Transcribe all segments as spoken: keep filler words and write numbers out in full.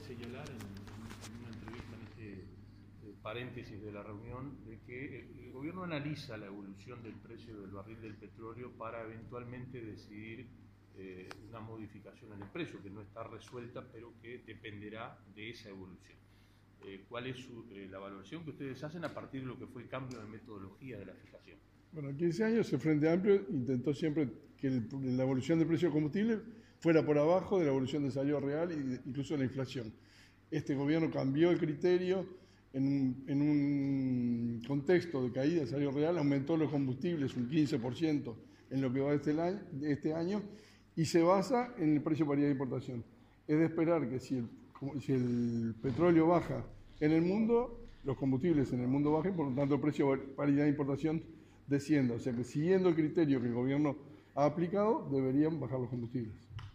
señalar en, en una entrevista, en este eh, paréntesis de la reunión, de que el, el gobierno analiza la evolución del precio del barril del petróleo para eventualmente decidir eh, una modificación en el precio, que no está resuelta, pero que dependerá de esa evolución. Eh, ¿Cuál es su, eh, la evaluación que ustedes hacen a partir de lo que fue el cambio de metodología de la fijación? Bueno, en quince años el Frente Amplio intentó siempre que el, la evolución del precio de combustible fuera por abajo de la evolución del salario real e incluso de la inflación. Este gobierno cambió el criterio en, en un contexto de caída del salario real, aumentó los combustibles un quince por ciento en lo que va de este, año, de este año y se basa en el precio de paridad de importación. Es de esperar que si el, si el petróleo baja en el mundo, los combustibles en el mundo bajen, por lo tanto el precio de paridad de importación descienda. O sea que siguiendo el criterio que el gobierno ha aplicado, deberían bajar los combustibles.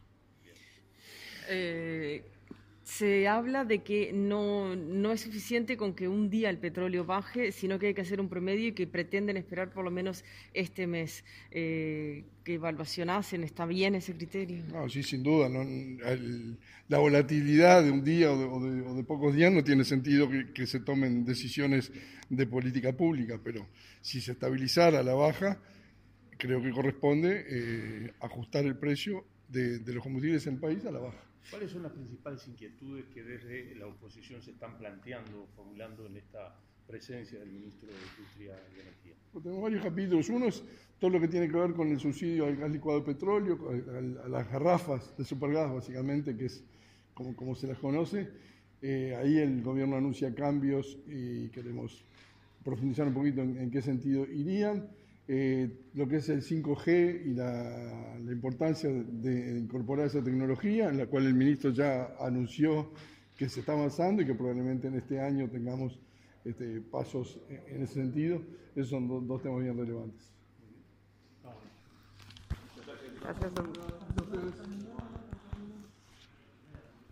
Eh, se habla de que no, no es suficiente con que un día el petróleo baje, sino que hay que hacer un promedio y que pretenden esperar por lo menos este mes. Eh, ¿Qué evaluación hacen? ¿Está bien ese criterio? No, sí, sin duda. ¿no? El, la volatilidad de un día o de, o de, o de pocos días no tiene sentido que, que se tomen decisiones de política pública, pero si se estabilizara a la baja, creo que corresponde eh, ajustar el precio de, de los combustibles en el país a la baja. ¿Cuáles son las principales inquietudes que desde la oposición se están planteando, formulando en esta presencia del ministro de Industria y Energía? Pues tenemos varios capítulos. Uno es todo lo que tiene que ver con el subsidio al gas licuado de petróleo, a, a las garrafas de supergas, básicamente, que es como, como se las conoce. Eh, ahí el gobierno anuncia cambios y queremos profundizar un poquito en, en qué sentido irían. Eh, lo que es el cinco G y la, la importancia de, de incorporar esa tecnología, en la cual el ministro ya anunció que se está avanzando y que probablemente en este año tengamos este, pasos en, en ese sentido. Esos son do, dos temas bien relevantes. Gracias.